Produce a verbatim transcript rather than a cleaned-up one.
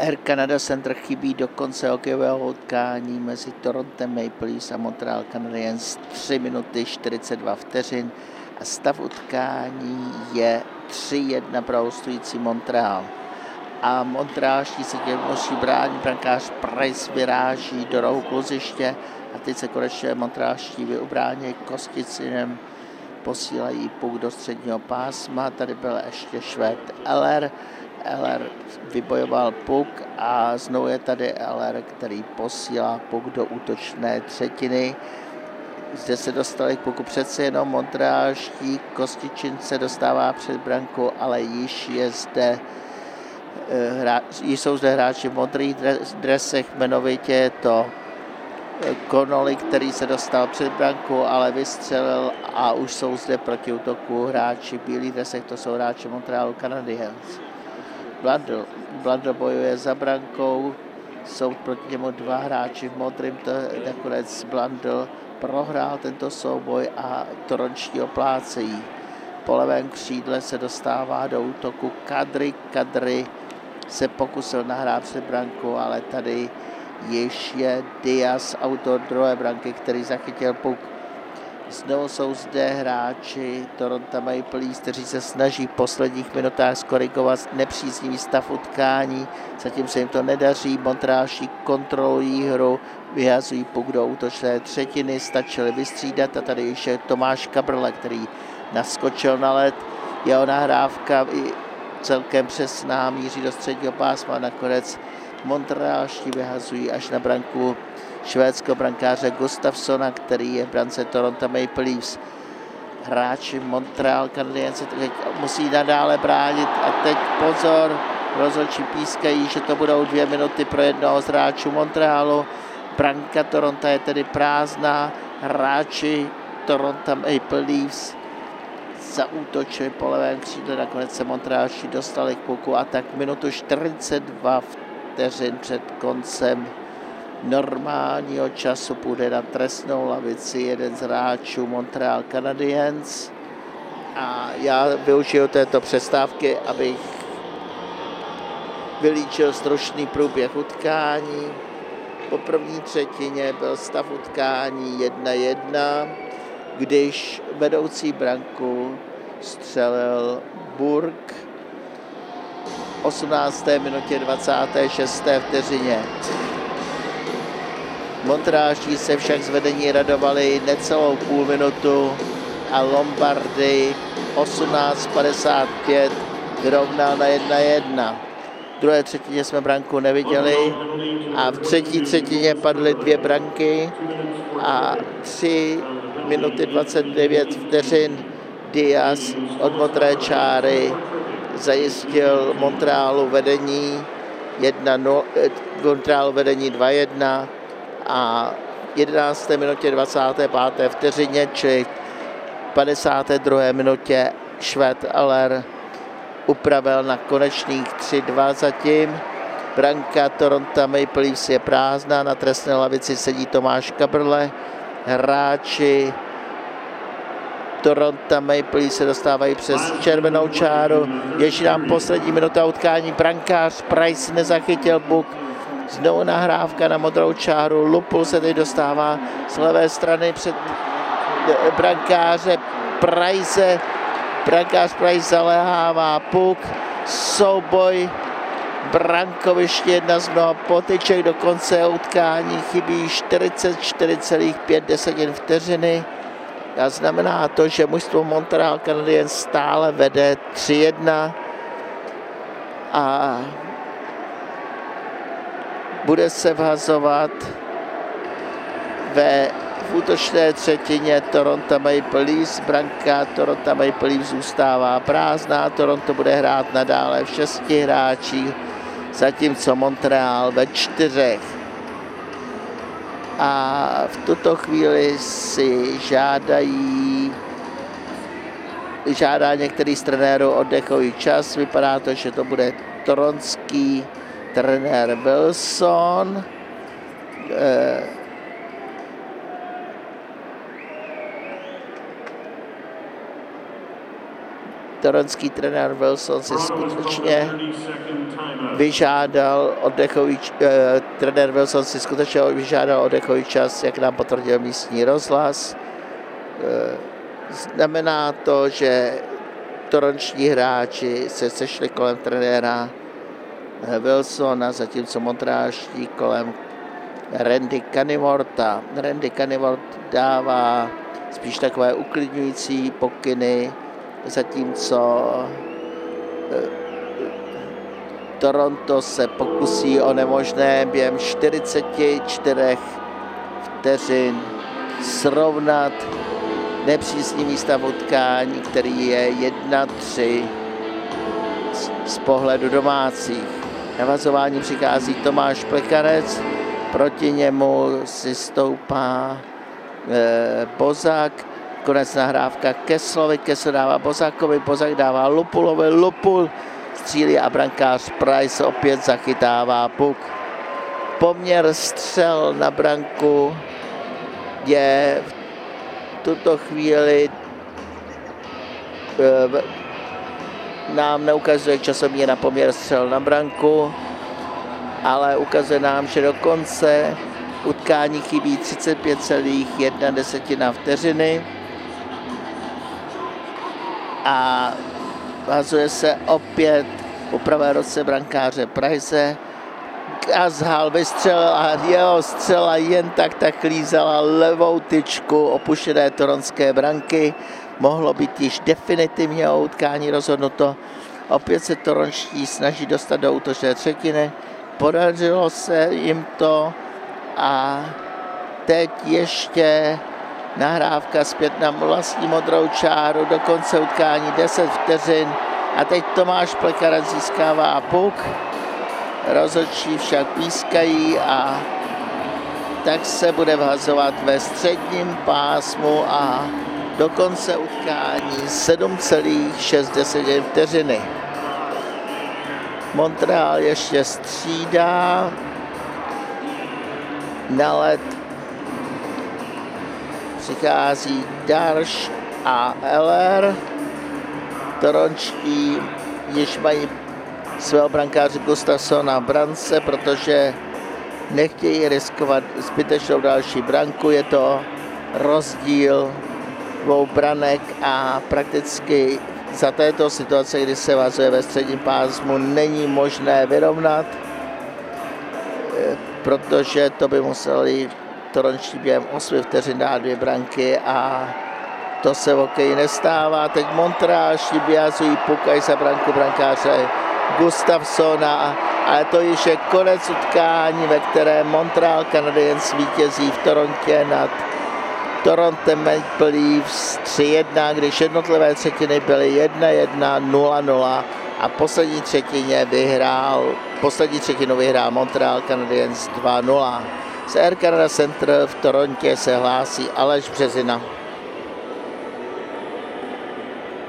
Air Canada Center chybí do konce hokejového utkání mezi Torontem Maple Leafs a Montreal Canadiens tři minuty čtyřicet dva vteřin a stav utkání je tři jedna pro hostující Montreal. A Montrealští se tě musí bránit, brankář Price vyráží do rohu kluziště a teď se konečně Montrealští vyubrání Kosticinem, posílají puk do středního pásma, tady byl ještě Švéd Eller, Eller vybojoval puk a znovu je tady Eller, který posílá puk do útočné třetiny. Zde se dostali k puku přece jenom Montrealští, Kostičin se dostává před branku, ale již je zde hra, již jsou zde hráči v modrých dresech, jmenovitě je to Connolly, který se dostal před branku, ale vystřelil a už jsou zde proti útoku hráči v bílých dresech, to jsou hráči Montrealu Canadiens. Blandl, Blandl bojuje za brankou, jsou proti němu dva hráči v modrým, to nakonec Blandl prohrál tento souboj a torončtí oplácejí. Po levém křídle se dostává do útoku Kadri, Kadri se pokusil nahrát před branku, ale tady již je Diaz, autor druhé branky, který zachytil puk. Znovu jsou zde hráči Toronto Maple Leafs, kteří se snaží v posledních minutách skorigovat nepříznivý stav utkání. Zatím se jim to nedaří, Montrealští kontrolují hru, vyhazují puk do útočné třetiny, stačili vystřídat a tady již je Tomáš Kabrle, který naskočil na led. Jeho nahrávka celkem přesná, míří do středního pásma, nakonec Montrealští vyhazují až na branku švédského brankáře Gustafsona, který je v brance Toronto Maple Leafs. Hráči Montreal Canadiens se teď musí nadále bránit a teď pozor, rozhodčí pískají, že to budou dvě minuty pro jednoho z hráčů Montrealu. Branka Toronto je tedy prázdná, hráči Toronto Maple Leafs zaútočili po levém křídle, nakonec se Montrealští dostali k puku a tak minutu čtyřicet dva vteřin před koncem normálního času půjde na trestnou lavici jeden z hráčů Montreal Canadiens a já využiju této přestávky, abych vylíčil stručný průběh utkání. Po první třetině byl stav utkání jedna jedna, když vedoucí branku střelil Burke v osmnácté minutě dvacáté šesté vteřině. Montrealští se však z vedení radovali necelou půl minutu a Lombardy osmnáct padesát pět vyrovnal na jedna jedna. V druhé třetině jsme branku neviděli a v třetí třetině padly dvě branky a tři minuty dvacet devět vteřin Diaz od modré čáry zajistil Montrealu vedení jedna nula, Montrealu vedení dva jedna a v jedenácté minutě dvacáté páté vteřině, čili v padesáté druhé minutě Švéd Eller upravil na konečných tři dva zatím. Branka Toronto Maple Leafs je prázdná, na trestné lavici sedí Tomáš Kabrle. Hráči Toronto Maple Leafs se dostávají přes červenou čáru. Ještě nám poslední minuta utkání, brankář Price nezachytil puk. Znovu nahrávka na modrou čáru, Lupul se teď dostává z levé strany před brankáře Price. Brankář Price zaléhává puk, souboj brankoviště, jedna z mnoha potyček, do konce utkání chybí čtyřicet čtyři celá pět vteřiny. A znamená to, že mužstvo Montreal Canadiens stále vede tři jedna a bude se vhazovat ve v útočné třetině Toronto Maple Leafs. Branka Toronto Maple Leafs zůstává prázdná, Toronto bude hrát nadále v šesti hráčích, zatímco Montreal ve čtyřech. A v tuto chvíli si žádají žádá některý z trenérů oddechový čas. Vypadá to, že to bude toronský trenér Wilson. E, Toronský trenér Wilson si skutečně vyžádal oddechový, eh, trenér Wilson si skutečně vyžádal oddechový čas, jak nám potvrdil místní rozhlas. Eh, znamená to, že toronční hráči se sešli kolem trenéra Wilsona, zatímco montrealští kolem Randy Canivorta. Randy Canivort dává spíš takové uklidňující pokyny, zatímco Toronto se pokusí o nemožné během čtyřicet čtyři vteřin srovnat nepříznivý stav utkání, který je jedna tři z pohledu domácích. Navazování přichází Tomáš Plekanec, proti němu si stoupá e, Bozák, konec nahrávka Kesslovi, Kessel dává Bozákovi, Bozák dává Lupulovi, Lupul střílí a brankář Price opět zachytává puk. Poměr střel na branku je v tuto chvíli e, nám neukazuje časomír na poměr střel na branku, ale ukazuje nám, že do konce utkání chybí třicet pět celá jedna desetina vteřiny a vazuje se opět po pravé roce brankáře Price. Gazhal vystřelil a jeho střela jen tak tak klízala levou tyčku opuštěné toronské branky. Mohlo být již definitivně o utkání rozhodnuto. Opět se toronští snaží dostat do útočné třetiny. Podařilo se jim to a teď ještě nahrávka zpět na vlastní modrou čáru, do konce utkání deset vteřin a teď Tomáš Plekanec získává puk. Rozhodčí však pískají a tak se bude vhazovat ve středním pásmu a do konce utkání sedm celá šest vteřiny. Montreal ještě střídá. Na led přichází Darš a Eller. Torončtí již mají svého brankáře Gustafsona v brance, protože nechtějí riskovat zbytečnou další branku. Je to rozdíl dvou branek a prakticky za této situace, kdy se vazuje ve středním pásmu, není možné vyrovnat, protože to by museli torončtí během osmi vteřin dát dvě branky a to se v hokeji nestává. Teď Montrealští vyhazují pukaj za branku brankáře Gustafsona, ale to již je konec utkání, ve kterém Montreal Canadiens vítězí v Torontě nad Torontem Maple Leafs tři jedna, když jednotlivé třetiny byly jedna jedna, nula nula a poslední třetině vyhrál, poslední třetinu vyhrál Montreal Canadiens dva nula. Z Air Canada Center v Torontě se hlásí Aleš Březina.